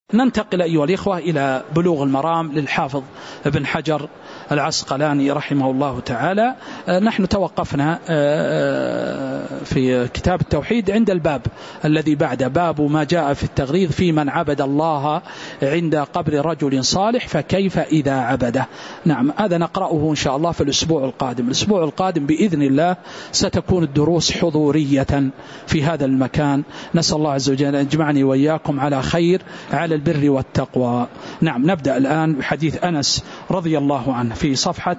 ننتقل أيها الإخوة إلى بلوغ المرام للحافظ ابن حجر العسقلاني رحمه الله تعالى. نحن توقفنا في كتاب التوحيد عند الباب الذي بعد باب ما جاء في التغريض في من عبد الله عند قبر رجل صالح فكيف إذا عبده. نعم، هذا نقرأه إن شاء الله في الأسبوع القادم. الأسبوع القادم بإذن الله ستكون الدروس حضورية في هذا المكان. نسأل الله عز وجل أن يجمعني وإياكم على خير على البر والتقوى. نعم، نبدأ الآن بحديث أنس رضي الله عنه في صفحة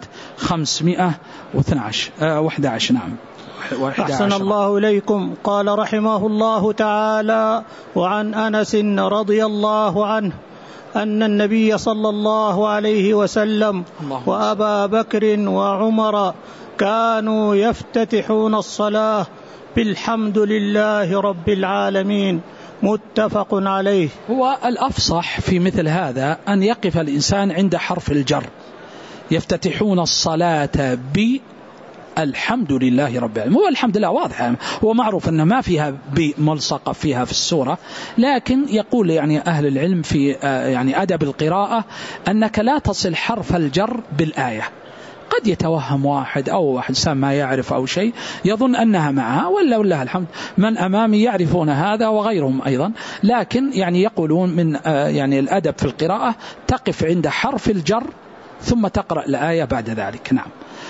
511. نعم. أحسن الله إليكم. قال رحمه الله تعالى: وعن أنس رضي الله عنه أن النبي صلى الله عليه وسلم وأبا بكر وعمر كانوا يفتتحون الصلاة بالحمد لله رب العالمين، متفق عليه. هو الأفصح في مثل هذا أن يقف الإنسان عند حرف الجر. يفتتحون الصلاة بالحمد لله رب العالمين. هو الحمد لله واضح، هو معروف أن ما فيها بملصقة فيها في السورة، لكن يقول يعني أهل العلم في يعني أدب القراءة أنك لا تصل حرف الجر بالآية. قد يتوهم واحد أو إنسان ما يعرف أو شيء يظن أنها معها، ولا الحمد من أمامي يعرفون هذا وغيرهم أيضا، لكن يعني يقولون من يعني الأدب في القراءة تقف عند حرف الجر ثم تقرأ الآية بعد ذلك. نعم.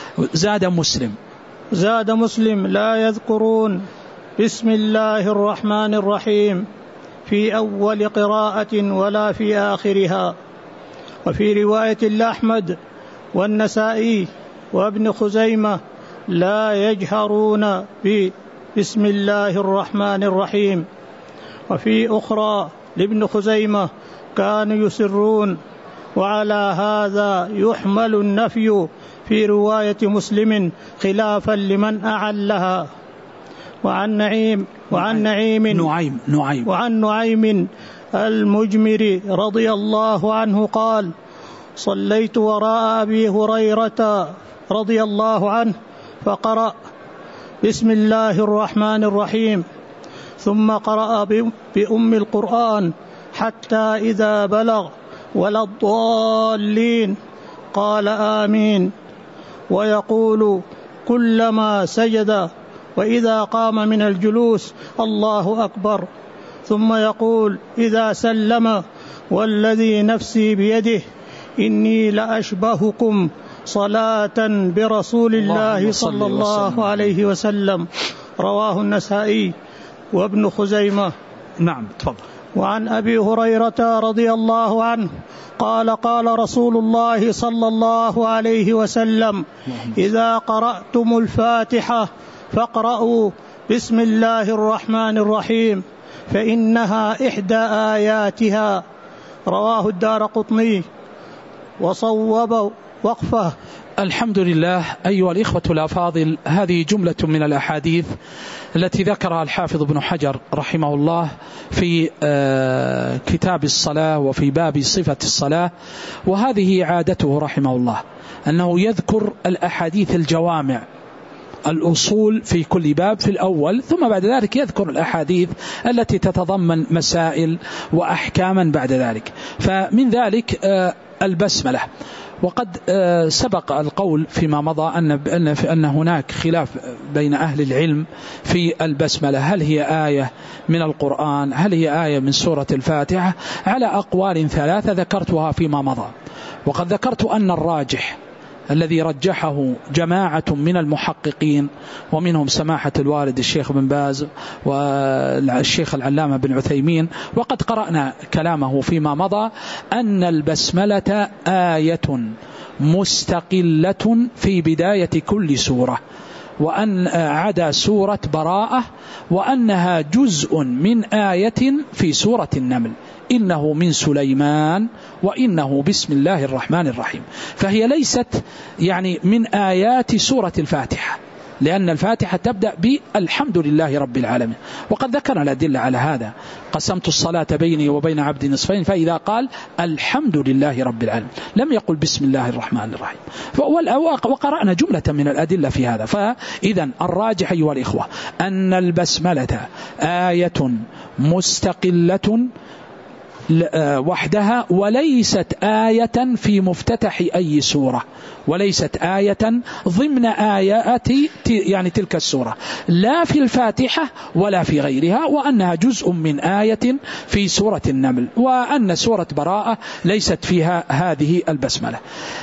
زاد مسلم لا يذكرون بسم الله الرحمن الرحيم في أول قراءة ولا في آخرها. وفي رواية لأحمد والنسائي وابن خزيمة لا يجهرون بسم الله الرحمن الرحيم. وفي أخرى لابن خزيمة كانوا يسرون. وعلى هذا يحمل النفي في رواية مسلم خلافا لمن أعلها. وعن نعيم المجمر رضي الله عنه قال: صليت وراء أبي هريرة رضي الله عنه فقرأ بسم الله الرحمن الرحيم، ثم قرأ بأم القرآن حتى إذا بلغ ولا الضالين قال آمين، ويقول كلما سجد وإذا قام من الجلوس الله أكبر، ثم يقول إذا سلم والذي نفسي بيده إني لأشبهكم صلاة برسول الله صلى الله عليه وسلم. رواه النسائي وابن خزيمة. نعم، تفضل. وعن أبي هريرة رضي الله عنه قال: قال رسول الله صلى الله عليه وسلم: إذا قرأتم الفاتحة فاقرأوا بسم الله الرحمن الرحيم فإنها إحدى آياتها. رواه الدارقطني وصوب وقفه. الحمد لله. أيها الإخوة الأفاضل، هذه جملة من الأحاديث التي ذكرها الحافظ ابن حجر رحمه الله في كتاب الصلاة وفي باب صفة الصلاة. وهذه عادته رحمه الله أنه يذكر الأحاديث الجوامع الأصول في كل باب في الأول، ثم بعد ذلك يذكر الأحاديث التي تتضمن مسائل وأحكاما بعد ذلك. فمن ذلك البسملة. وقد سبق القول فيما مضى أن هناك خلاف بين أهل العلم في البسملة، هل هي آية من القرآن، هل هي آية من سورة الفاتحة، على أقوال ثلاثة ذكرتها فيما مضى. وقد ذكرت أن الراجح الذي رجحه جماعة من المحققين ومنهم سماحة الوالد الشيخ بن باز والشيخ العلامة بن عثيمين، وقد قرأنا كلامه فيما مضى، أن البسملة آية مستقلة في بداية كل سورة، وأن عدا سورة براءة، وأنها جزء من آية في سورة النمل، إنه من سليمان وإنه بسم الله الرحمن الرحيم. فهي ليست يعني من آيات سورة الفاتحة، لأن الفاتحة تبدأ بالحمد لله رب العالمين. وقد ذكرنا الأدلة على هذا: قسمت الصلاة بيني وبين عبدي نصفين فإذا قال الحمد لله رب العالمين لم يقل بسم الله الرحمن الرحيم. وقرأنا جملة من الأدلة في هذا. فإذا الراجح أيها الإخوة أن البسملة آية مستقلة وحدها، وليست آية في مفتتح أي سورة، وليست آية ضمن آيات يعني تلك السورة، لا في الفاتحة ولا في غيرها، وأنها جزء من آية في سورة النمل، وأن سورة براءة ليست فيها هذه البسملة.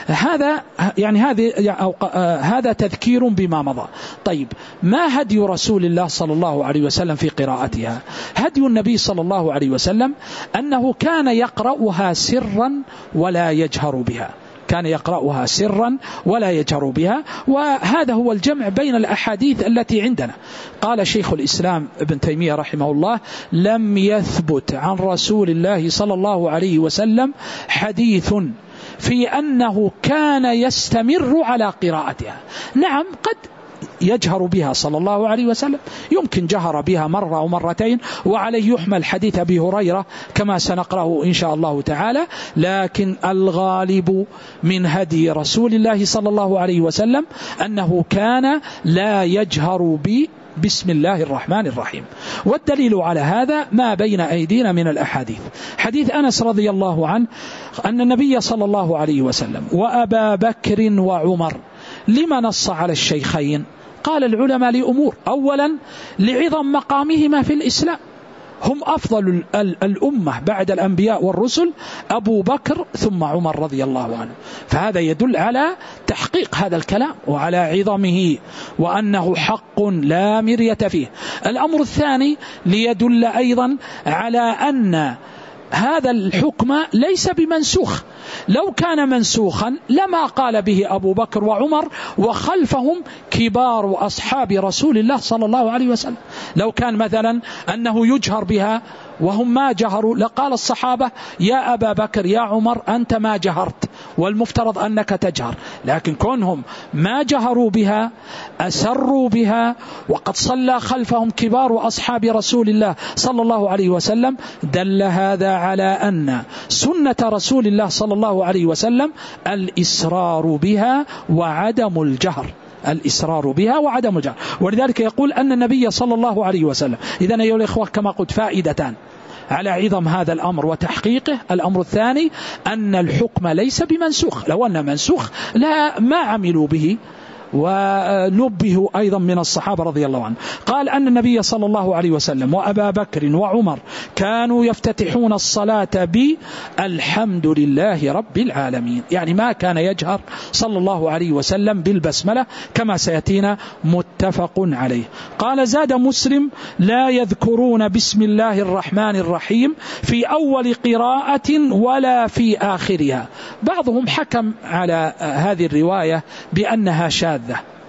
هذا تذكير بما مضى. طيب، ما هدي رسول الله صلى الله عليه وسلم في قراءتها؟ هدي النبي صلى الله عليه وسلم أنه كان يقرأها سرا ولا يجهر بها، كان يقرأها سرا ولا يجهر بها. وهذا هو الجمع بين الأحاديث التي عندنا. قال شيخ الإسلام ابن تيمية رحمه الله: لم يثبت عن رسول الله صلى الله عليه وسلم حديث في أنه كان يستمر على قراءتها. نعم، قد يجهر بها صلى الله عليه وسلم، يمكن جهر بها مرة أو مرتين، وعليه يحمل حديث أبي هريرة كما سنقرأه إن شاء الله تعالى. لكن الغالب من هدي رسول الله صلى الله عليه وسلم أنه كان لا يجهر بسم الله الرحمن الرحيم. والدليل على هذا ما بين أيدينا من الأحاديث. حديث أنس رضي الله عنه أن النبي صلى الله عليه وسلم وأبا بكر وعمر لما نص على الشيخين؟ قال العلماء لأمور: أولا لعظم مقامهما في الإسلام، هم أفضل الأمة بعد الأنبياء والرسل، أبو بكر ثم عمر رضي الله عنه، فهذا يدل على تحقيق هذا الكلام وعلى عظمه وأنه حق لا مرية فيه. الأمر الثاني ليدل أيضا على أن هذا الحكم ليس بمنسوخ، لو كان منسوخا لما قال به أبو بكر وعمر وخلفهم كبار أصحاب رسول الله صلى الله عليه وسلم. لو كان مثلا أنه يجهر بها وهم ما جهروا لقال الصحابة: يا أبا بكر يا عمر أنت ما جهرت، والمفترض أنك تجهر. لكن كونهم ما جهروا بها، أسروا بها، وقد صلى خلفهم كبار أصحاب رسول الله صلى الله عليه وسلم، دل هذا على أن سنة رسول الله صلى الله عليه وسلم الإسرار بها وعدم الجهر، الإسرار بها وعدم الجهر. ولذلك يقول أن النبي صلى الله عليه وسلم. إذن أيها الإخوة كما قلت فائدتان على عظم هذا الأمر وتحقيقه. الأمر الثاني أن الحكم ليس بمنسوخ، لو أن منسوخ لا ما عملوا به، ونبه أيضا من الصحابة رضي الله عنهم. قال أن النبي صلى الله عليه وسلم وأبا بكر وعمر كانوا يفتتحون الصلاة بالحمد لله رب العالمين، يعني ما كان يجهر صلى الله عليه وسلم بالبسملة كما سيأتينا متفق عليه. قال زاد مسلم: لا يذكرون بسم الله الرحمن الرحيم في أول قراءة ولا في آخرها. بعضهم حكم على هذه الرواية بأنها شاذة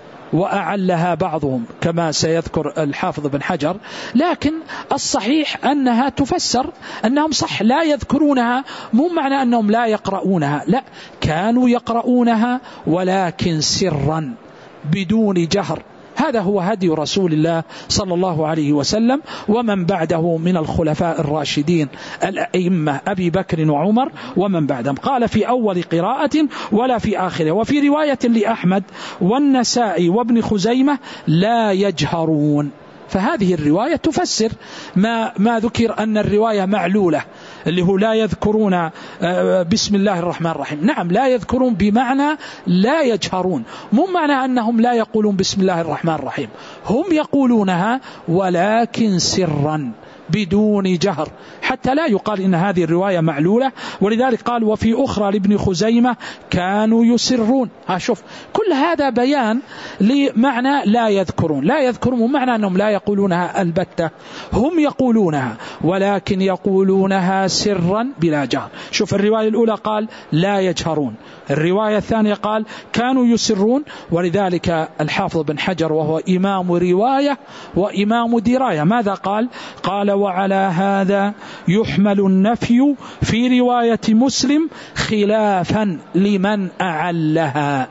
وأعلها بعضهم كما سيذكر الحافظ بن حجر، لكن الصحيح أنها تفسر أنهم صح لا يذكرونها، مو معنى أنهم لا يقرؤونها، لا، كانوا يقرؤونها ولكن سرا بدون جهر. هذا هو هدي رسول الله صلى الله عليه وسلم ومن بعده من الخلفاء الراشدين الأئمة أبي بكر وعمر ومن بعدهم. قال في أول قراءة ولا في آخره. وفي رواية لأحمد والنسائي وابن خزيمة: لا يجهرون. فهذه الرواية تفسر ما ذكر أن الرواية معلولة، اللي هو لا يذكرون بسم الله الرحمن الرحيم. نعم، لا يذكرون بمعنى لا يجهرون، مو معنى أنهم لا يقولون بسم الله الرحمن الرحيم، هم يقولونها ولكن سرا بدون جهر، حتى لا يقال إن هذه الرواية معلولة. ولذلك قال: وفي أخرى لابن خزيمة كانوا يسرون. شوف، كل هذا بيان لمعنى لا يذكرون. لا يذكرون معنى أنهم لا يقولونها البتة، هم يقولونها ولكن يقولونها سرا بلا جهر. شوف، الرواية الأولى قال لا يجهرون، الرواية الثانية قال كانوا يسرون. ولذلك الحافظ بن حجر وهو إمام رواية وإمام دراية ماذا قال؟ قال: وعلى هذا يحمل النفي في رواية مسلم خلافا لمن أعلها.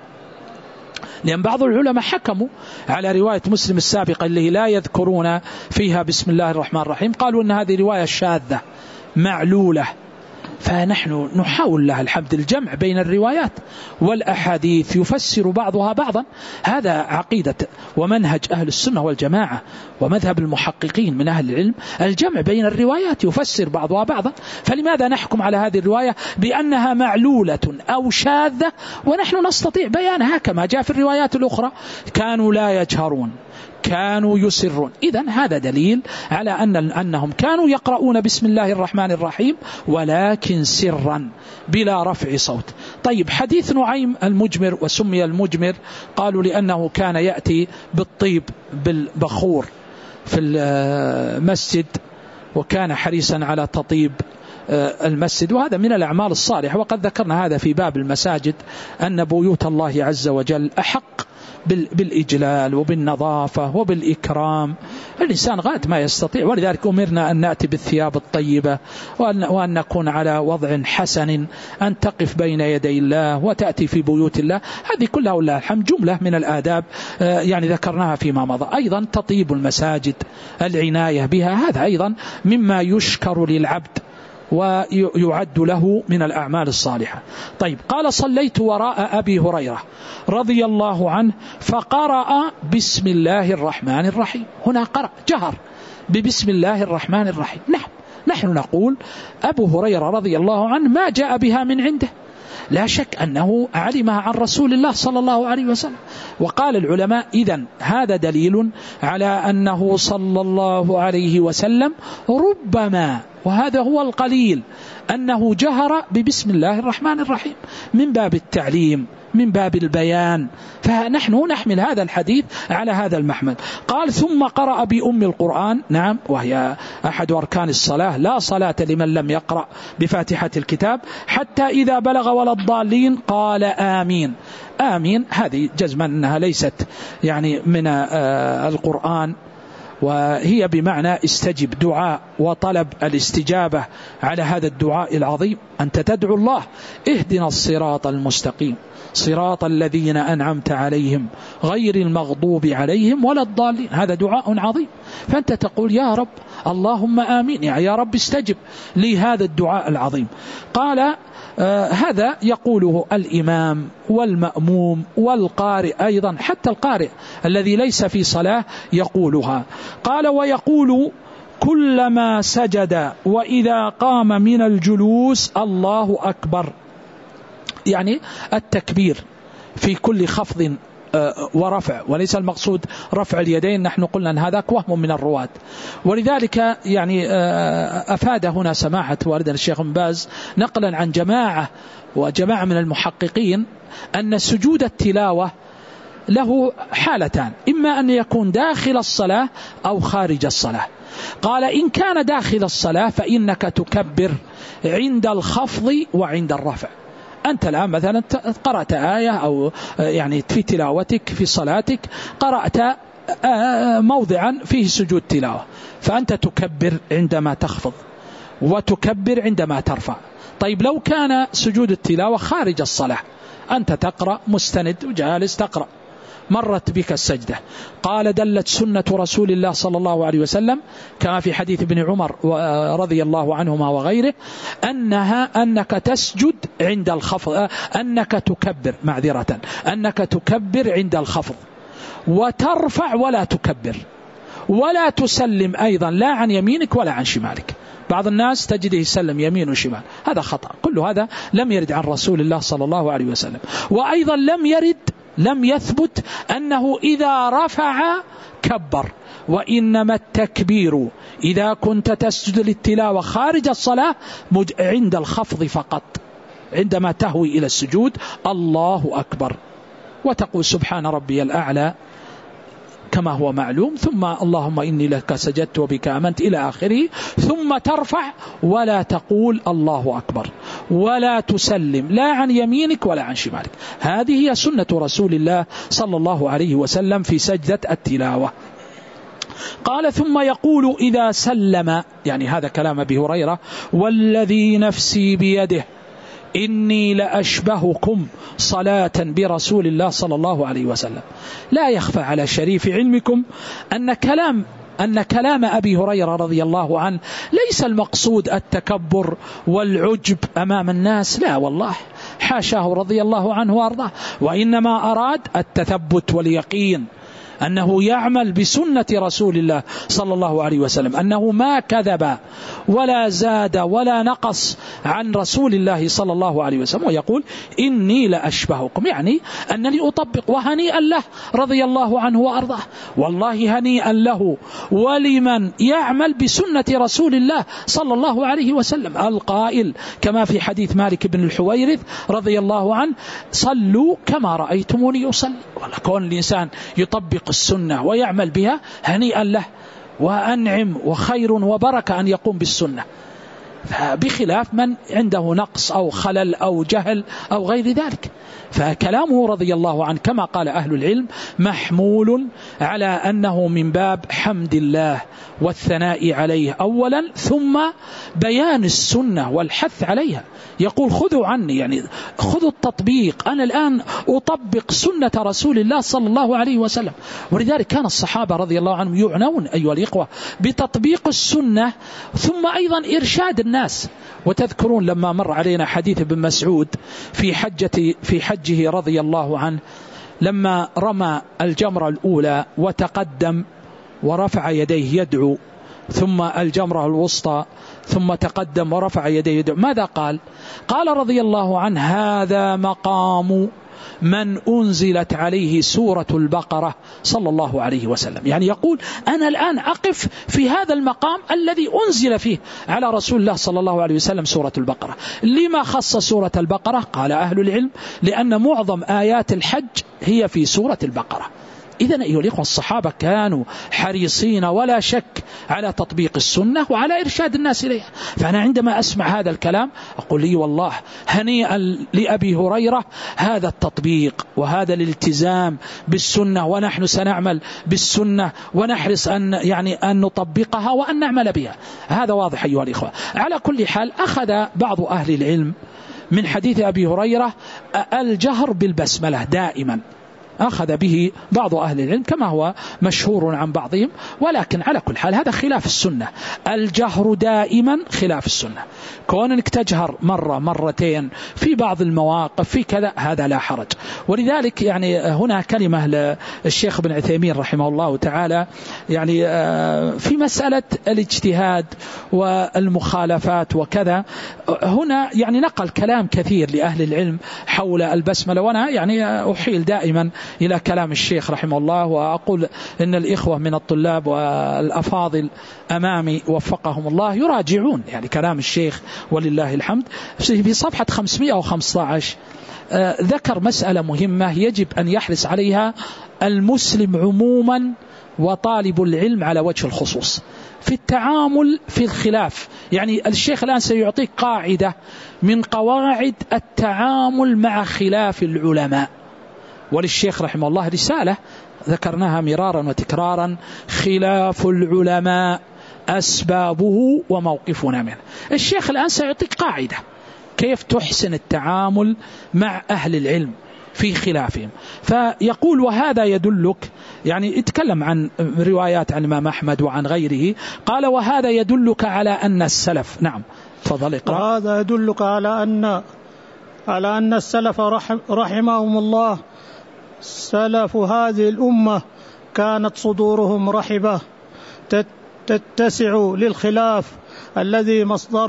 لأن بعض العلماء حكموا على رواية مسلم السابقة اللي لا يذكرون فيها بسم الله الرحمن الرحيم، قالوا أن هذه رواية شاذة معلولة، فنحن نحاول لها الحمد الجمع بين الروايات والأحاديث يفسر بعضها بعضا. هذا عقيدة ومنهج أهل السنة والجماعة ومذهب المحققين من أهل العلم، الجمع بين الروايات يفسر بعضها بعضا. فلماذا نحكم على هذه الرواية بأنها معلولة أو شاذة ونحن نستطيع بيانها كما جاء في الروايات الأخرى؟ كانوا لا يجهرون، كانوا يسرون. إذن هذا دليل على أنهم كانوا يقرؤون بسم الله الرحمن الرحيم ولكن سرا بلا رفع صوت. طيب، حديث نعيم المجمر، وسمي المجمر قالوا لأنه كان يأتي بالطيب بالبخور في المسجد وكان حريصا على تطيب المسجد، وهذا من الأعمال الصالحة. وقد ذكرنا هذا في باب المساجد أن بيوت الله عز وجل أحق بالإجلال وبالنظافة وبالإكرام. الإنسان غاية ما يستطيع، ولذلك أمرنا أن نأتي بالثياب الطيبة وأن نكون على وضع حسن، أن تقف بين يدي الله وتأتي في بيوت الله. هذه كلها والله الحمد جملة من الآداب يعني ذكرناها فيما مضى. أيضا تطيب المساجد، العناية بها، هذا أيضا مما يشكر للعبد ويعد له من الأعمال الصالحة. طيب، قال: صليت وراء أبي هريرة رضي الله عنه فقرأ بسم الله الرحمن الرحيم. هنا قرأ، جهر ببسم الله الرحمن الرحيم. نحن نقول أبو هريرة رضي الله عنه ما جاء بها من عنده، لا شك أنه علمها عن رسول الله صلى الله عليه وسلم. وقال العلماء: إذن هذا دليل على أنه صلى الله عليه وسلم ربما، وهذا هو القليل، أنه جهر ببسم الله الرحمن الرحيم من باب التعليم، من باب البيان. فنحن نحمل هذا الحديث على هذا المحمل. قال: ثم قرأ بأم القرآن، نعم، وهي أحد أركان الصلاة، لا صلاة لمن لم يقرأ بفاتحة الكتاب، حتى إذا بلغ ولا الضالين قال آمين. آمين هذه جزما أنها ليست يعني من القرآن، وهي بمعنى استجب، دعاء وطلب الاستجابة على هذا الدعاء العظيم. أنت تدعو الله: اهدنا الصراط المستقيم صراط الذين أنعمت عليهم غير المغضوب عليهم ولا الضالين. هذا دعاء عظيم، فأنت تقول: يا رب اللهم آمين، يعني يا رب استجب لهذا الدعاء العظيم. قال: هذا يقوله الإمام والمأموم والقارئ أيضا، حتى القارئ الذي ليس في صلاة يقولها. قال: ويقول كلما سجد وإذا قام من الجلوس الله أكبر، يعني التكبير في كل خفض ورفع، وليس المقصود رفع اليدين. نحن قلنا أن هذا وهم من الرواة، ولذلك يعني أفاد هنا سماحة والدنا الشيخ بن باز نقلا عن جماعة من المحققين أن سجود التلاوة له حالتان: إما أن يكون داخل الصلاة أو خارج الصلاة. قال: إن كان داخل الصلاة فإنك تكبر عند الخفض وعند الرفع. أنت الآن مثلا قرأت آية أو يعني في تلاوتك في صلاتك قرأت موضعا فيه سجود تلاوة، فأنت تكبر عندما تخفض وتكبر عندما ترفع. طيب، لو كان سجود التلاوة خارج الصلاة، أنت تقرأ مستند وجالس تقرأ، مرت بك السجدة، قال: دلت سنة رسول الله صلى الله عليه وسلم كما في حديث ابن عمر رضي الله عنهما وغيره أنك تسجد عند الخفض، أنك تكبر عند الخفض وترفع ولا تكبر ولا تسلم أيضا، لا عن يمينك ولا عن شمالك. بعض الناس تجده يسلم يمين وشمال، هذا خطأ، كل هذا لم يرد عن رسول الله صلى الله عليه وسلم. وأيضا لم يثبت أنه إذا رفع كبر، وإنما التكبير إذا كنت تسجد للتلاوة خارج الصلاة عند الخفض فقط، عندما تهوي إلى السجود الله أكبر، وتقول سبحان ربي الأعلى كما هو معلوم، ثم اللهم إني لك سجدت وبك آمنت إلى آخره، ثم ترفع ولا تقول الله أكبر ولا تسلم لا عن يمينك ولا عن شمالك. هذه هي سنة رسول الله صلى الله عليه وسلم في سجدة التلاوة. قال: ثم يقول إذا سلم، يعني هذا كلام أبي هريرة: والذي نفسي بيده إني لأشبهكم صلاة برسول الله صلى الله عليه وسلم. لا يخفى على شريف علمكم أن كلام أن كلام أبي هريرة رضي الله عنه ليس المقصود التكبر والعجب أمام الناس، لا والله حاشاه رضي الله عنه وأرضاه، وإنما أراد التثبت واليقين أنه يعمل بسنة رسول الله صلى الله عليه وسلم، أنه ما كذب ولا زاد ولا نقص عن رسول الله صلى الله عليه وسلم، ويقول إني لأشبهكم، يعني أنني أطبق، وهنيئا له رضي الله عنه وأرضاه، والله هنيئا له ولمن يعمل بسنة رسول الله صلى الله عليه وسلم، القائل كما في حديث مالك بن الحويرث رضي الله عنه: صلوا كما رأيتموني أصلي. كون الإنسان يطبق السنة ويعمل بها هنيئا له، وأنعم وخير وبركة أن يقوم بالسنة، بخلاف من عنده نقص أو خلل أو جهل أو غير ذلك. فكلامه رضي الله عنه كما قال أهل العلم محمول على أنه من باب حمد الله والثناء عليه أولا، ثم بيان السنة والحث عليها. يقول خذوا عني، يعني خذوا التطبيق، أنا الآن أطبق سنة رسول الله صلى الله عليه وسلم. ولذلك كان الصحابة رضي الله عنهم يعنون أيها الإخوة بتطبيق السنة، ثم أيضا إرشاد الناس. وتذكرون لما مر علينا حديث ابن مسعود في حجه رضي الله عنه، لما رمى الجمرة الأولى وتقدم ورفع يديه يدعو، ثم الجمرة الوسطى ثم تقدم ورفع يديه يدعو، ماذا قال؟ قال رضي الله عنه: هذا مقام من أنزلت عليه سورة البقرة صلى الله عليه وسلم. يعني يقول أنا الآن أقف في هذا المقام الذي أنزل فيه على رسول الله صلى الله عليه وسلم سورة البقرة. لما خص سورة البقرة؟ قال أهل العلم: لأن معظم آيات الحج هي في سورة البقرة. إذن أيها الإخوة الصحابة كانوا حريصين ولا شك على تطبيق السنة وعلى إرشاد الناس إليها. فأنا عندما أسمع هذا الكلام أقول لي والله هنيئا لأبي هريرة هذا التطبيق وهذا الالتزام بالسنة، ونحن سنعمل بالسنة ونحرص أن نطبقها وأن نعمل بها. هذا واضح أيها الإخوة. على كل حال أخذ بعض أهل العلم من حديث أبي هريرة الجهر بالبسملة دائما، أخذ به بعض أهل العلم كما هو مشهور عن بعضهم، ولكن على كل حال هذا خلاف السنة. الجهر دائما خلاف السنة. كون أنك تجهر مرة مرتين في بعض المواقف في كذا هذا لا حرج. ولذلك يعني هنا كلمة للشيخ ابن عثيمين رحمه الله تعالى، يعني في مسألة الاجتهاد والمخالفات وكذا، هنا يعني نقل كلام كثير لأهل العلم حول البسملة، وأنا يعني أحيل دائما إلى كلام الشيخ رحمه الله، وأقول إن الإخوة من الطلاب والأفاضل أمامي وفقهم الله يراجعون يعني كلام الشيخ ولله الحمد. في صفحة 515 ذكر مسألة مهمة يجب أن يحرص عليها المسلم عموما وطالب العلم على وجه الخصوص في التعامل في الخلاف. يعني الشيخ الآن سيعطيك قاعدة من قواعد التعامل مع خلاف العلماء. وللشيخ رحمه الله رسالة ذكرناها مرارا وتكرارا: خلاف العلماء أسبابه وموقفنا منه. الشيخ الآن سيعطيك قاعدة كيف تحسن التعامل مع أهل العلم في خلافهم. فيقول: وهذا يدلك، يعني يتكلم عن روايات عن الإمام أحمد وعن غيره، قال: وهذا يدلك على أن السلف. نعم تفضل اقرأ. وهذا يدلك على أن السلف رحمهم الله، سلف هذه الأمة كانت صدورهم رحبة تتسع للخلاف الذي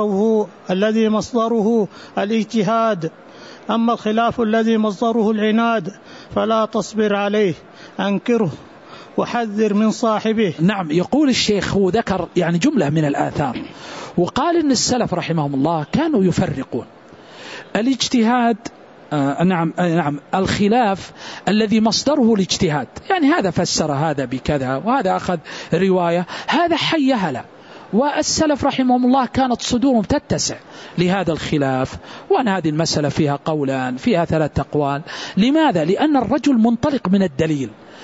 مصدره الاجتهاد. أما الخلاف الذي مصدره العناد فلا تصبر عليه، أنكره وحذر من صاحبه. نعم، يقول الشيخ، هو ذكر يعني جملة من الآثار، وقال إن السلف رحمهم الله كانوا يفرقون الاجتهاد، نعم الخلاف الذي مصدره الاجتهاد، يعني هذا فسر هذا بكذا وهذا أخذ رواية، هذا حيهلا. والسلف رحمهم الله كانت صدورهم تتسع لهذا الخلاف، وأن هذه المسألة فيها قولان، فيها 3 أقوال. لماذا؟ لأن الرجل منطلق من الدليل،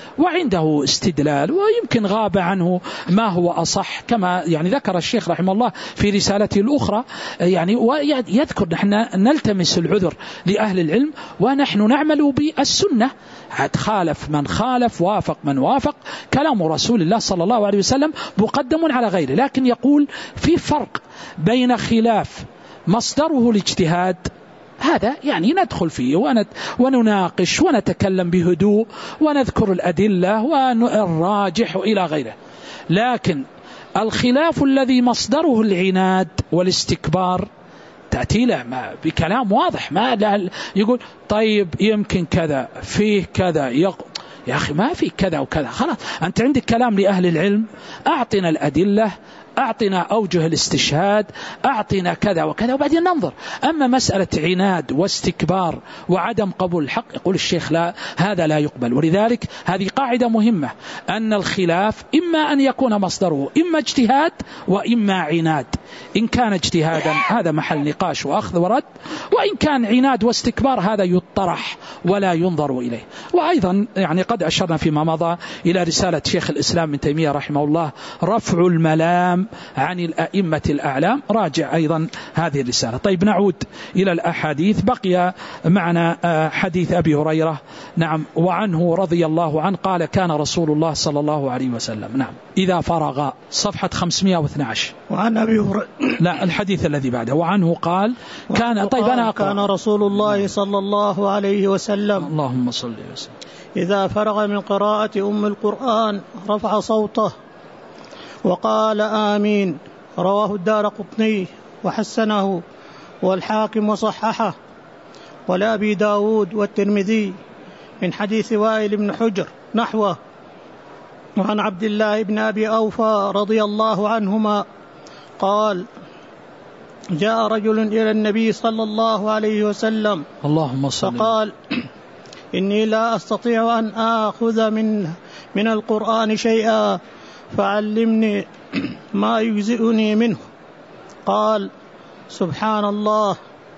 وعنده استدلال، ويمكن غاب عنه ما هو أصح، كما يعني ذكر الشيخ رحمه الله في رسالته الأخرى، يعني ويذكر نحن نلتمس العذر لأهل العلم ونحن نعمل بالسنة، خالف من خالف وافق من وافق، كلام رسول الله صلى الله عليه وسلم مقدم على غيره. لكن يقول في فرق بين خلاف مصدره الاجتهاد، هذا يعني ندخل فيه ونناقش ونتكلم بهدوء ونذكر الأدلة والراجح إلى غيره، لكن الخلاف الذي مصدره العناد والاستكبار تأتي له بكلام واضح، ما يقول طيب يمكن كذا فيه كذا، يا أخي ما في كذا وكذا، خلاص أنت عندك كلام لأهل العلم، أعطنا الأدلة، أعطنا أوجه الاستشهاد، أعطنا كذا وكذا وبعدين ننظر. أما مسألة عناد واستكبار وعدم قبول الحق، يقول الشيخ لا، هذا لا يقبل. ولذلك هذه قاعدة مهمة، أن الخلاف إما أن يكون مصدره إما اجتهاد وإما عناد. إن كان اجتهادا هذا محل نقاش وأخذ ورد، وإن كان عناد واستكبار هذا يطرح ولا ينظر إليه. وأيضا يعني قد أشرنا فيما مضى إلى رسالة شيخ الإسلام ابن تيمية رحمه الله رفع الملام عن الأئمة الأعلام، راجع أيضا هذه الرسالة. طيب نعود إلى الأحاديث. بقي معنا حديث أبي هريرة، نعم، وعنه رضي الله عنه قال كان رسول الله صلى الله عليه وسلم، نعم، إذا فرغ، صفحة 512. وعن أبي هريرة، لا الحديث الذي بعده، وعنه قال كان، طيب أنا أقرأ. كان رسول الله صلى الله عليه وسلم، اللهم صل وسلم، إذا فرغ من قراءة أم القرآن رفع صوته وقال آمين. رواه الدارقطني وحسنه والحاكم وصححه، ولأبي داود والترمذي من حديث وائل بن حجر نحوه. وعن عبد الله بن أبي أوفى رضي الله عنهما قال جاء رجل إلى النبي صلى الله عليه وسلم اللهم صل، فقال إني لا أستطيع أن آخذ من القرآن شيئا فعلمني ما يجزئني منه. قال سبحان الله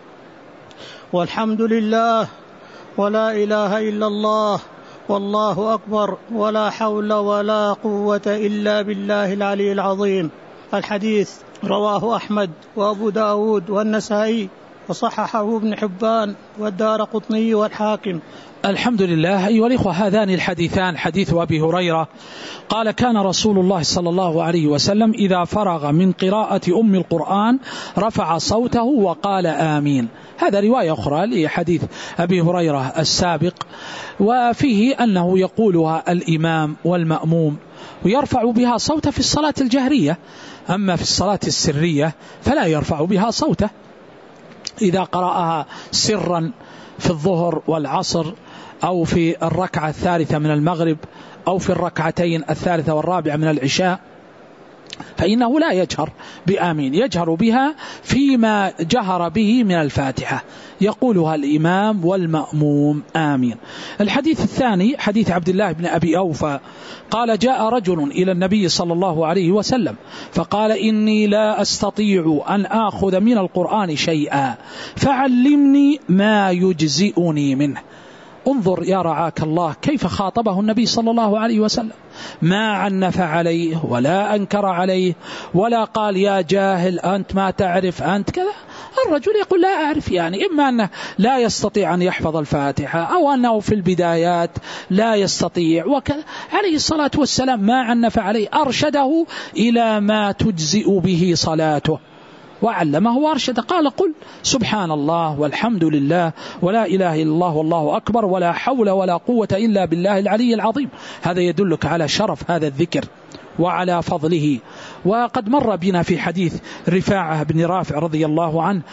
والحمد لله ولا إله إلا الله والله أكبر ولا حول ولا قوة إلا بالله العلي العظيم. الحديث رواه أحمد وأبو داود والنسائي وصححه ابن حبان والدارقطني والحاكم. الحمد لله. أيها الإخوة، هذان الحديثان، حديث أبي هريرة قال كان رسول الله صلى الله عليه وسلم إذا فرغ من قراءة أم القرآن رفع صوته وقال آمين. هذا رواية أخرى لحديث أبي هريرة السابق، وفيه أنه يقولها الإمام والمأموم ويرفع بها صوته في الصلاة الجهرية، أما في الصلاة السرية فلا يرفع بها صوته. إذا قرأها سرا في الظهر والعصر أو في الركعة الثالثة من المغرب أو في الركعتين الثالثة والرابعة من العشاء فإنه لا يجهر بآمين، يجهر بها فيما جهر به من الفاتحة، يقولها الإمام والمأموم آمين. الحديث الثاني حديث عبد الله بن أبي أوفى قال جاء رجل إلى النبي صلى الله عليه وسلم فقال إني لا أستطيع أن آخذ من القرآن شيئا فعلمني ما يجزئني منه. انظر يا رعاك الله كيف خاطبه النبي صلى الله عليه وسلم، ما عنف عليه ولا أنكر عليه ولا قال يا جاهل أنت ما تعرف أنت كذا. الرجل يقول لا أعرف، يعني إما أنه لا يستطيع أن يحفظ الفاتحة أو أنه في البدايات لا يستطيع وكذا. عليه الصلاة والسلام ما عنف عليه، أرشده إلى ما تجزئ به صلاته وعلمه وارشد. قال قل سبحان الله والحمد لله ولا إله إلا الله والله أكبر ولا حول ولا قوة إلا بالله العلي العظيم. هذا يدلك على شرف هذا الذكر وعلى فضله. وقد مر بنا في حديث رفاعة بن رافع رضي الله عنه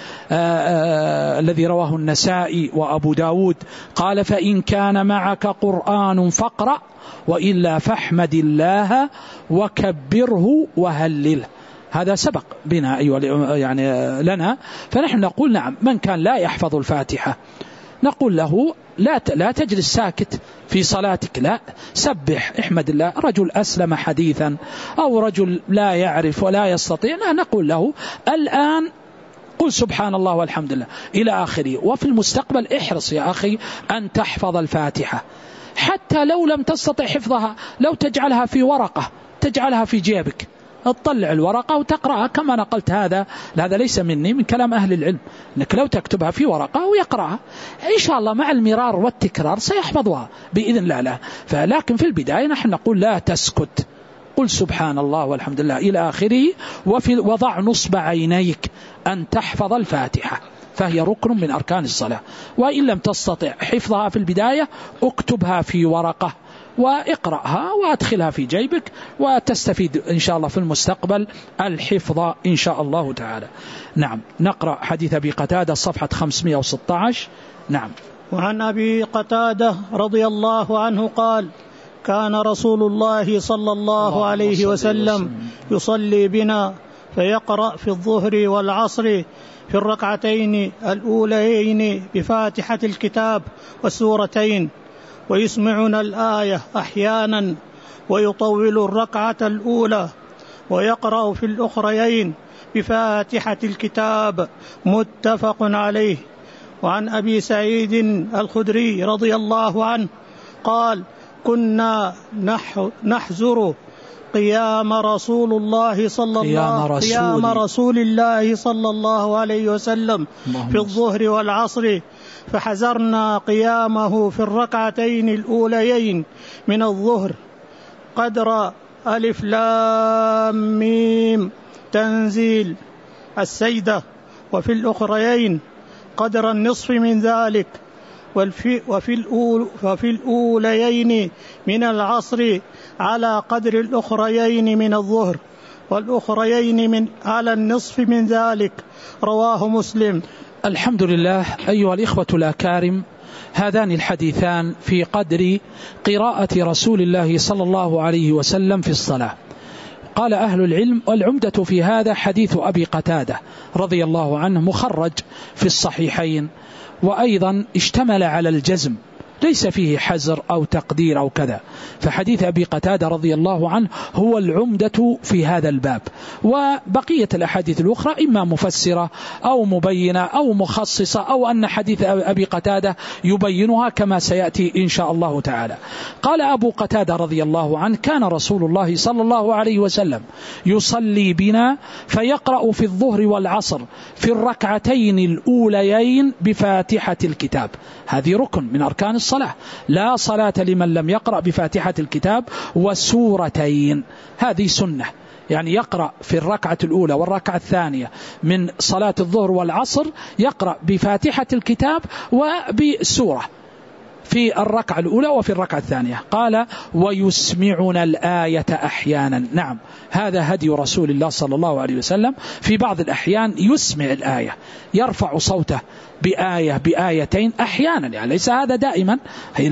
الذي رواه النسائي وأبو داود قال فإن كان معك قرآن فاقرأ وإلا فاحمد الله وكبره وهلله. هذا سبق بنا أيها يعني لنا، فنحن نقول نعم من كان لا يحفظ الفاتحة نقول له لا تجلس ساكت في صلاتك، لا سبح احمد الله. رجل أسلم حديثا أو رجل لا يعرف ولا يستطيع نقول له الآن قل سبحان الله والحمد لله إلى آخره. وفي المستقبل احرص يا أخي أن تحفظ الفاتحة حتى لو لم تستطع حفظها، لو تجعلها في ورقة، تجعلها في جيبك، تطلع الورقة وتقرأها كما نقلت. هذا ليس مني، من كلام أهل العلم، أنك لو تكتبها في ورقة ويقرأها إن شاء الله مع المرار والتكرار سيحفظها بإذن الله. فلكن في البداية نحن نقول لا تسكت، قل سبحان الله والحمد لله إلى آخره. وضع نصب عينيك أن تحفظ الفاتحة، فهي ركن من أركان الصلاة. وإن لم تستطع حفظها في البداية اكتبها في ورقة واقرأها وادخلها في جيبك، وتستفيد إن شاء الله في المستقبل الحفظ إن شاء الله تعالى. نعم، نقرأ حديث أبي قتادة صفحة 516. نعم. وعن أبي قتادة رضي الله عنه قال: كان رسول الله صلى الله عليه وسلم يصلي بنا فيقرأ في الظهر والعصر في الركعتين الأوليين بفاتحة الكتاب والسورتين، ويسمعنا الآية أحيانا، ويطول الركعة الأولى، ويقرأ في الأخريين بفاتحة الكتاب. متفق عليه. وعن أبي سعيد الخدري رضي الله عنه قال: كنا نحزر قيام رسول الله صلى الله عليه وسلم في الظهر والعصر، فحزرنا قيامه في الركعتين الأوليين من الظهر قدر ألف لام ميم تنزيل السجدة، وفي الأخريين قدر النصف من ذلك، وفي الأوليين من العصر على قدر الأخريين من الظهر، والأخريين على النصف من ذلك. رواه مسلم. الحمد لله. أيها الإخوة الأكارم، هذان الحديثان في قدر قراءة رسول الله صلى الله عليه وسلم في الصلاة. قال أهل العلم: والعمدة في هذا حديث أبي قتادة رضي الله عنه، مخرج في الصحيحين، وأيضا اشتمل على الجزم، ليس فيه حزر أو تقدير أو كذا. فحديث أبي قتادة رضي الله عنه هو العمدة في هذا الباب، وبقية الأحاديث الأخرى إما مفسرة أو مبينة أو مخصصة، أو أن حديث أبي قتادة يبينها كما سيأتي إن شاء الله تعالى. قال أبو قتادة رضي الله عنه: كان رسول الله صلى الله عليه وسلم يصلي بنا فيقرأ في الظهر والعصر في الركعتين الأوليين بفاتحة الكتاب. هذه ركن من أركان الصلاة، لا صلاة لمن لم يقرأ بفاتحة الكتاب والسورتين. هذه سنة، يعني يقرأ في الركعة الأولى والركعة الثانية من صلاة الظهر والعصر، يقرأ بفاتحة الكتاب وبسورة في الركعة الأولى وفي الركعة الثانية. قال: ويسمعنا الآية أحيانا. نعم، هذا هدي رسول الله صلى الله عليه وسلم، في بعض الأحيان يسمع الآية، يرفع صوته بآية بآيتين أحيانا، يعني ليس هذا دائما، هي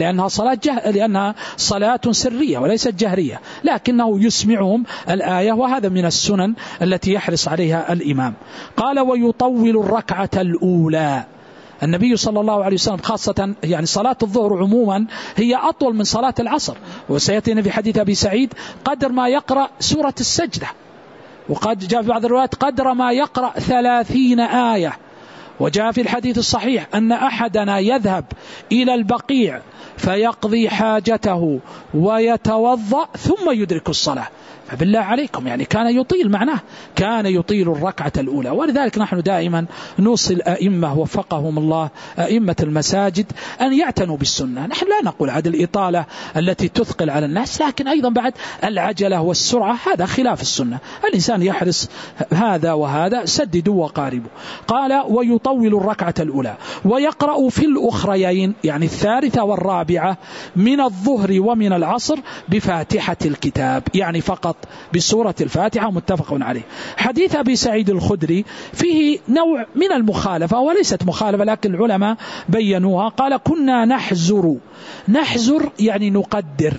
لأنها صلاة سرية وليست جهرية، لكنه يسمعهم الآية، وهذا من السنن التي يحرص عليها الإمام. قال: ويطول الركعة الأولى. النبي صلى الله عليه وسلم خاصة يعني صلاة الظهر عموما هي أطول من صلاة العصر، وسيأتينا في حديث أبي سعيد قدر ما يقرأ سورة السجدة، وقد جاء في بعض الروايات قدر ما يقرأ 30 آية. وجاء في الحديث الصحيح أن أحدنا يذهب إلى البقيع فيقضي حاجته ويتوضأ ثم يدرك الصلاة. فبالله عليكم، يعني كان يطيل، معناه كان يطيل الركعة الأولى. ولذلك نحن دائما نوصي الأئمة وفقهم الله، أئمة المساجد، أن يعتنوا بالسنة. نحن لا نقول عد الإطالة التي تثقل على الناس، لكن أيضا بعد العجلة والسرعة هذا خلاف السنة. الإنسان يحرص هذا وهذا، سددوا وقاربوا. قال: ويطول الركعة الأولى، ويقرأ في الأخريين، يعني الثالثة والرابعة من الظهر ومن العصر بفاتحة الكتاب، يعني فقط بسورة الفاتحة. متفق عليه. حديث أبي سعيد الخدري فيه نوع من المخالفة، وليست مخالفة لكن العلماء بينوها. قال: كنا نحزر يعني نقدر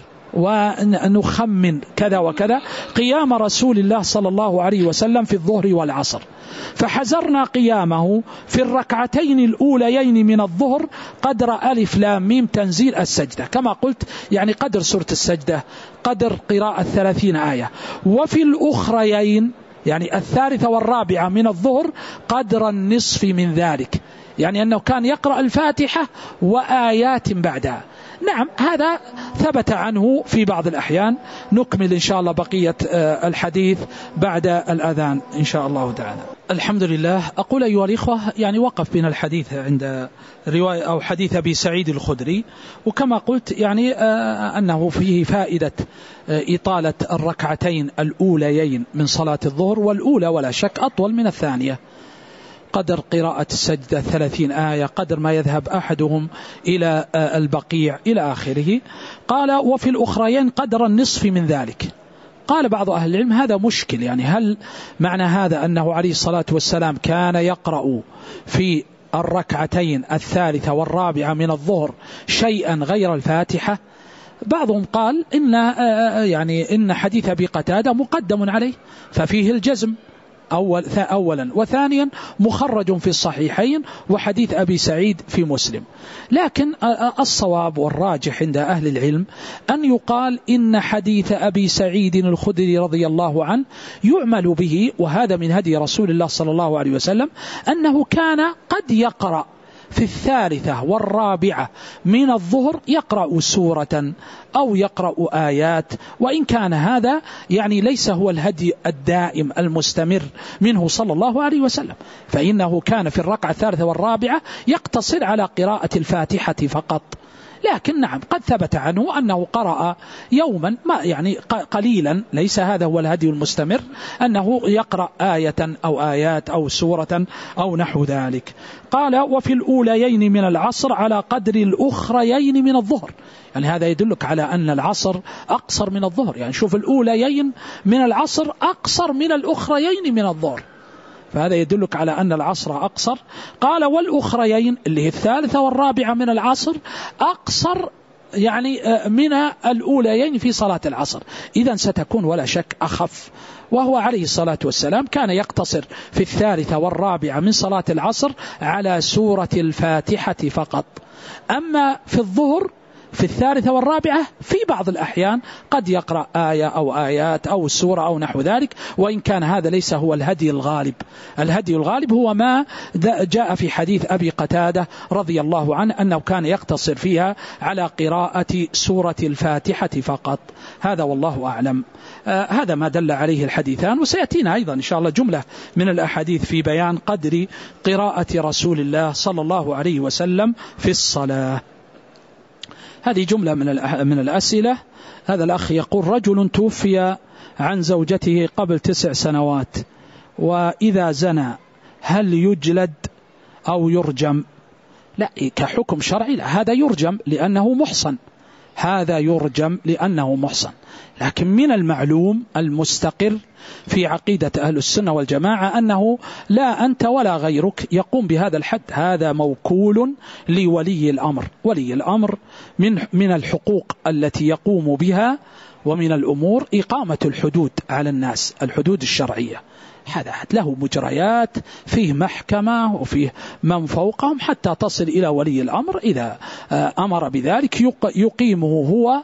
ونخمن كذا وكذا قيام رسول الله صلى الله عليه وسلم في الظهر والعصر، فحزرنا قيامه في الركعتين الأوليين من الظهر قدر ألف لام ميم تنزيل السجدة، كما قلت يعني قدر سورة السجدة، قدر قراءة 30 آية. وفي الأخريين يعني الثالثة والرابعة من الظهر قدر النصف من ذلك، يعني أنه كان يقرأ الفاتحة وآيات بعدها. نعم هذا ثبت عنه في بعض الأحيان. نكمل إن شاء الله بقية الحديث بعد الأذان إن شاء الله تعالى. الحمد لله. أقول أيها الإخوة يعني وقف بنا الحديث عند رواية أو حديث أبي سعيد الخدري، وكما قلت يعني أنه فيه فائدة إطالة الركعتين الأوليين من صلاة الظهر، والأولى ولا شك أطول من الثانية، قدر قراءة السجدة 30 آية، قدر ما يذهب أحدهم إلى البقيع إلى آخره. قال وفي الأخرين قدر النصف من ذلك. قال بعض أهل العلم هذا مشكل، يعني هل معنى هذا أنه عليه الصلاة والسلام كان يقرأ في الركعتين الثالثة والرابعة من الظهر شيئا غير الفاتحة؟ بعضهم قال إن حديث أبي قتادة مقدم عليه ففيه الجزم أولا، وثانيا مخرج في الصحيحين، وحديث أبي سعيد في مسلم. لكن الصواب والراجح عند أهل العلم أن يقال إن حديث أبي سعيد الخدري رضي الله عنه يعمل به، وهذا من هدي رسول الله صلى الله عليه وسلم أنه كان قد يقرأ في الثالثة والرابعة من الظهر يقرأ سورة أو يقرأ آيات، وإن كان هذا يعني ليس هو الهدي الدائم المستمر منه صلى الله عليه وسلم، فإنه كان في الركعة الثالثة والرابعة يقتصر على قراءة الفاتحة فقط. لكن نعم قد ثبت عنه أنه قرأ يوما ما يعني قليلا، ليس هذا هو الهدي المستمر، أنه يقرأ آية أو آيات أو سورة أو نحو ذلك. قال وفي الأوليين من العصر على قدر الأخريين من الظهر، يعني هذا يدلك على أن العصر أقصر من الظهر، يعني شوف الأوليين من العصر أقصر من الأخريين من الظهر، فهذا يدلك على أن العصر أقصر. قال والأخريين اللي هي الثالثة والرابعة من العصر أقصر يعني من الأوليين في صلاة العصر، إذن ستكون ولا شك أخف. وهو عليه الصلاة والسلام كان يقتصر في الثالثة والرابعة من صلاة العصر على سورة الفاتحة فقط. أما في الظهر في الثالثة والرابعة في بعض الأحيان قد يقرأ آية أو آيات أو سورة أو نحو ذلك، وإن كان هذا ليس هو الهدي الغالب. الهدي الغالب هو ما جاء في حديث أبي قتادة رضي الله عنه أنه كان يقتصر فيها على قراءة سورة الفاتحة فقط. هذا والله أعلم. هذا ما دل عليه الحديثان، وسيأتينا أيضا إن شاء الله جملة من الأحاديث في بيان قدر قراءة رسول الله صلى الله عليه وسلم في الصلاة. هذه جملة من الأسئلة. هذا الأخ يقول رجل توفي عن زوجته قبل 9 سنوات، وإذا زنى هل يجلد أو يرجم؟ لا، كحكم شرعي لا، هذا يرجم لأنه محصن، هذا يرجم لأنه محصن. لكن من المعلوم المستقر في عقيدة أهل السنة والجماعة أنه لا أنت ولا غيرك يقوم بهذا الحد، هذا موكول لولي الأمر. ولي الأمر من الحقوق التي يقوم بها ومن الأمور إقامة الحدود على الناس، الحدود الشرعية. هذا له مجريات، فيه محكمة وفيه من فوقهم حتى تصل إلى ولي الأمر، إذا أمر بذلك يقيمه هو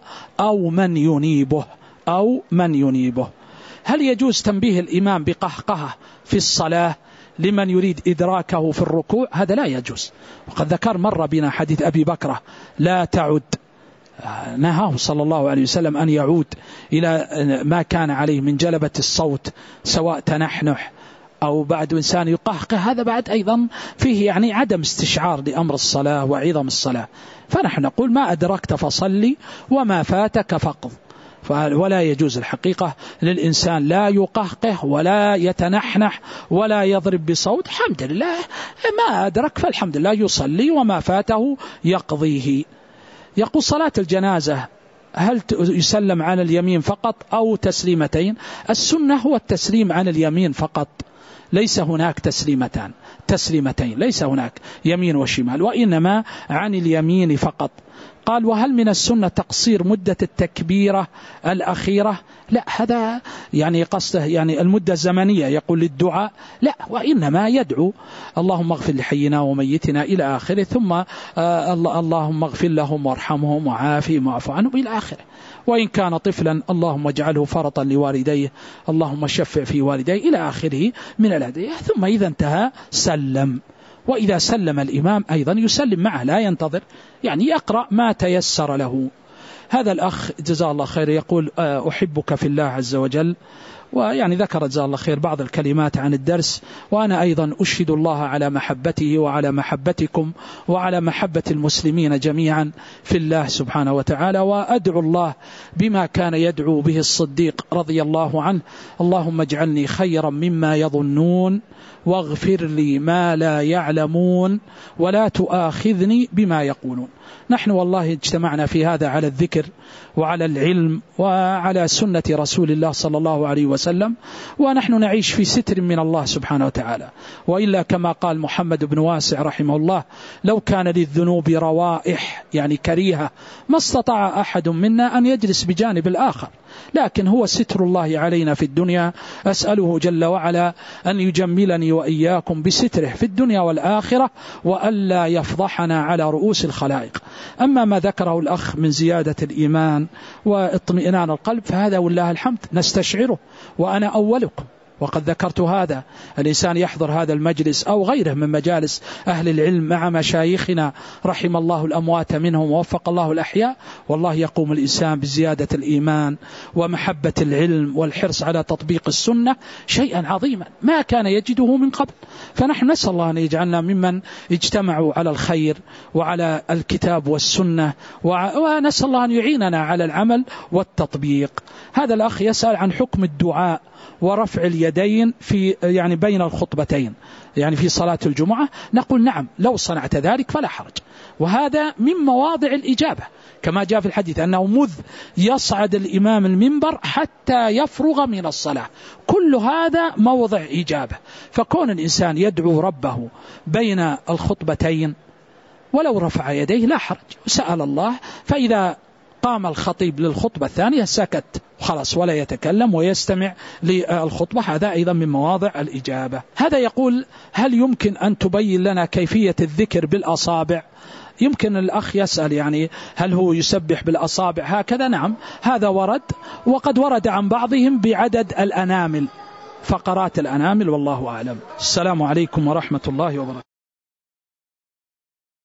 أو من ينيبه. هل يجوز تنبيه الإمام بقهقهة في الصلاة لمن يريد إدراكه في الركوع؟ هذا لا يجوز، وقد ذكر مر بنا حديث أبي بكرة لا تعد، نهاه صلى الله عليه وسلم أن يعود إلى ما كان عليه من جلبة الصوت، سواء تنحنح أو بعد إنسان يقهقه، هذا بعد أيضا فيه يعني عدم استشعار لأمر الصلاة وعظم الصلاة. فنحن نقول ما أدركت فصلي وما فاتك فقض. ولا يجوز الحقيقة للإنسان لا يقهقه ولا يتنحنح ولا يضرب بصوت. الحمد لله ما أدرك فالحمد لله يصلي وما فاته يقضيه. يقول صلاة الجنازة هل يسلم على اليمين فقط أو تسليمتين؟ السنة هو التسليم على اليمين فقط، ليس هناك تسليمتين، ليس هناك يمين وشمال، وإنما عن اليمين فقط. قال وهل من السنة تقصير مدة التكبيرة الأخيرة؟ لا، هذا يعني قصده يعني المدة الزمنية يقول للدعاء، لا، وإنما يدعو اللهم اغفر لحينا وميتنا إلى آخره، ثم اللهم اغفر لهم وارحمهم وعافهم واعف عنهم إلى آخره. وإن كان طفلا اللهم اجعله فرطا لوالديه، اللهم شفع في والديه إلى آخره من الأدعية. ثم إذا انتهى سلم، وإذا سلم الإمام أيضا يسلم معه، لا ينتظر، يعني يقرأ ما تيسر له. هذا الأخ جزاه الله خير يقول أحبك في الله عز وجل، ويعني ذكر جزاه الله خير بعض الكلمات عن الدرس، وأنا أيضا أشهد الله على محبته وعلى محبتكم وعلى محبة المسلمين جميعا في الله سبحانه وتعالى، وأدعو الله بما كان يدعو به الصديق رضي الله عنه: اللهم اجعلني خيرا مما يظنون واغفر لي ما لا يعلمون ولا تؤاخذني بما يقولون. نحن والله اجتمعنا في هذا على الذكر وعلى العلم وعلى سنة رسول الله صلى الله عليه وسلم، ونحن نعيش في ستر من الله سبحانه وتعالى. وإلا كما قال محمد بن واسع رحمه الله: لو كان للذنوب روائح يعني كريهة ما استطاع أحد منا أن يجلس بجانب الآخر، لكن هو ستر الله علينا في الدنيا. أسأله جل وعلا أن يجملني وإياكم بستره في الدنيا والآخرة، وألا يفضحنا على رؤوس الخلائق. أما ما ذكره الأخ من زيادة الإيمان واطمئنان القلب فهذا والله الحمد نستشعره، وأنا أولكم، وقد ذكرت هذا. الإنسان يحضر هذا المجلس أو غيره من مجالس أهل العلم مع مشايخنا رحم الله الأموات منهم ووفق الله الأحياء، والله يقوم الإنسان بزيادة الإيمان ومحبة العلم والحرص على تطبيق السنة شيئا عظيما ما كان يجده من قبل. فنحن نسأل الله أن يجعلنا ممن اجتمعوا على الخير وعلى الكتاب والسنة، ونسأل الله أن يعيننا على العمل والتطبيق. هذا الأخ يسأل عن حكم الدعاء ورفع اليدين في يعني بين الخطبتين، يعني في صلاة الجمعة. نقول نعم، لو صنعت ذلك فلا حرج، وهذا من مواضع الإجابة كما جاء في الحديث أنه مذ يصعد الإمام المنبر حتى يفرغ من الصلاة، كل هذا موضع إجابة. فكون الإنسان يدعو ربه بين الخطبتين ولو رفع يديه لا حرج، سأل الله، فإذا قام الخطيب للخطبة الثانية سكت خلاص ولا يتكلم ويستمع للخطبة، هذا أيضا من مواضع الإجابة. هذا يقول: هل يمكن أن تبين لنا كيفية الذكر بالأصابع؟ يمكن الأخ يسأل يعني هل هو يسبح بالأصابع هكذا؟ نعم، هذا ورد، وقد ورد عن بعضهم بعدد الأنامل، فقرات الأنامل، والله أعلم. السلام عليكم ورحمة الله وبركاته.